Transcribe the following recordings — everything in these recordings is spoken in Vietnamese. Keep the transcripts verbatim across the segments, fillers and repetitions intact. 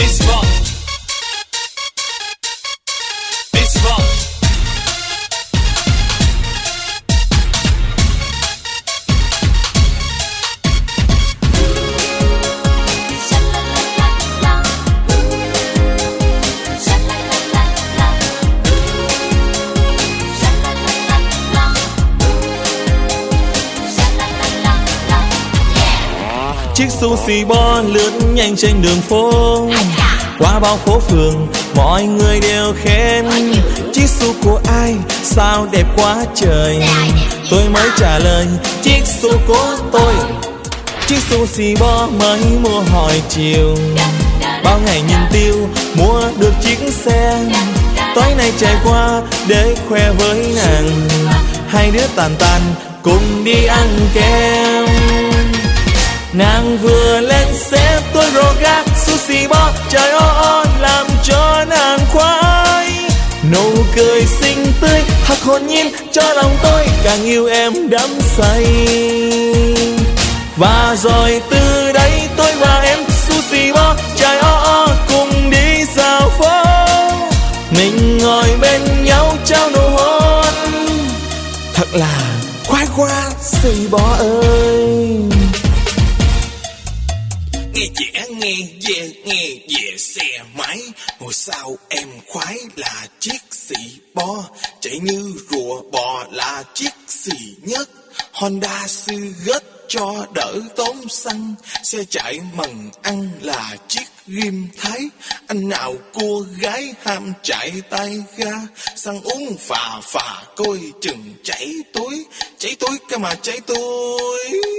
Baseball. Baseball. Chiếc sushi bo lướt nhanh trên đường phố, qua bao phố phường mọi người đều khen. Chiếc su của ai sao đẹp quá trời, tôi mới trả lời chiếc su của tôi. Chiếc sushi bo mới mua hồi chiều, bao ngày nhìn tiêu mua được chiếc xe. Tối nay chạy qua để khoe với nàng, hai đứa tàn tàn cùng đi ăn kem. Nàng vừa lên xe tôi rô ga sushi bo, trời ơi làm cho nàng khoái. Nụ cười xinh tươi thật hồn nhiên cho lòng tôi càng yêu em đắm say. Và rồi từ đây tôi và em sushi bo, trời ơi cùng đi dạo phố. Mình ngồi bên nhau trao nụ hôn, thật là khoái quá sushi bo ơi. Nghe dễ nghe dễ nghe về xe máy, ngồi sau em khoái là chiếc xì bo, chạy như rùa bò là chiếc xì nhất. Honda Civic cho đỡ tốn xăng, xe chạy mần ăn là chiếc ghim Thái. Anh nào cô gái ham chạy tay ga, xăng uống phà phà coi chừng cháy túi, cháy túi cái mà cháy túi.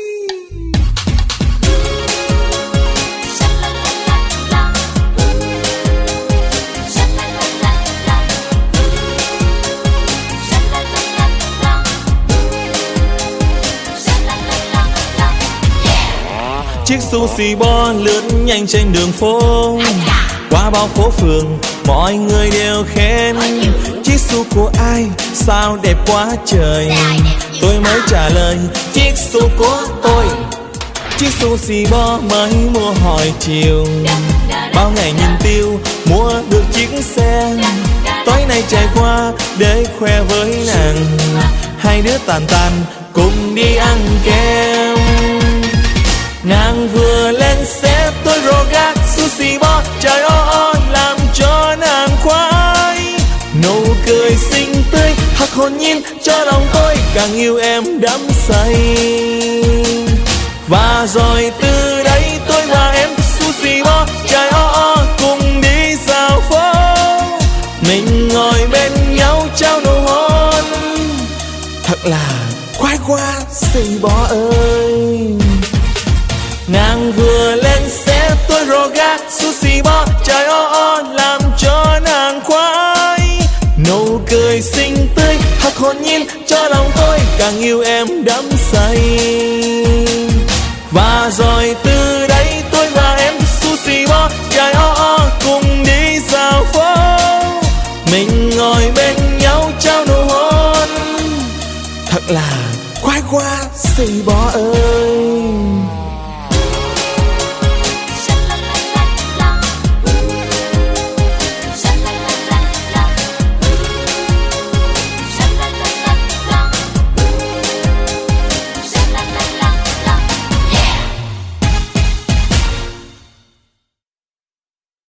Chiếc sushi bo lướt nhanh trên đường phố, qua bao phố phường mọi người đều khen. Chiếc su của ai sao đẹp quá trời, tôi mới trả lời chiếc su của tôi. Chiếc sushi bo mới mua hồi chiều, bao ngày nhìn tiêu mua được chiếc xe. Tối nay chạy qua để khoe với nàng, hai đứa tàn tàn cùng đi ăn kem. Nàng vừa lên xe tôi rô ga sushi bo, trời ơi làm cho nàng khoái. Nụ cười xinh tươi thật hồn nhiên cho lòng tôi càng yêu em đắm say. Và rồi từ đây tôi và em sushi bo, trời ơi cùng đi dạo phố. Mình ngồi bên nhau trao nụ hôn, thật là khoái quá sushi bo ơi. Nàng vừa lên xe tôi rô ga sushi bo, trời ơi làm cho nàng khoái. Nụ cười xinh tươi thật hồn nhiên cho lòng tôi càng yêu em đắm say. Và rồi từ đây tôi và em sushi bo, trời ơi cùng đi dạo phố. Mình ngồi bên nhau trao nụ hôn, thật là khoái quá sushi bo ơi.